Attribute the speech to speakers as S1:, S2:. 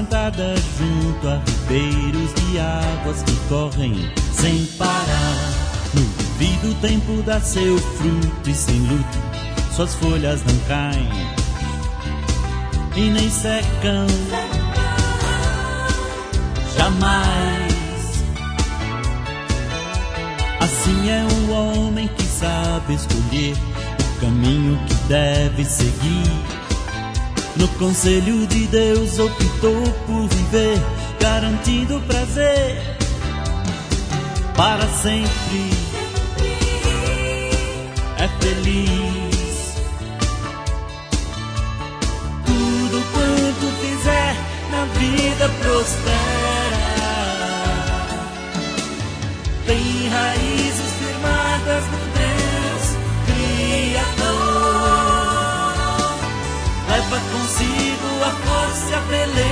S1: plantada junto a ribeiros de águas que correm sem parar. No devido tempo dá seu fruto e sem luto suas folhas não caem e nem secam jamais. Assim é o homem que sabe escolher o caminho que deve seguir. No conselho de Deus optou por viver, garantindo prazer para sempre. É feliz. Tudo quanto fizer na vida prospera. Tem raízes firmadas no Deus Criador. Leva consigo a força e a beleza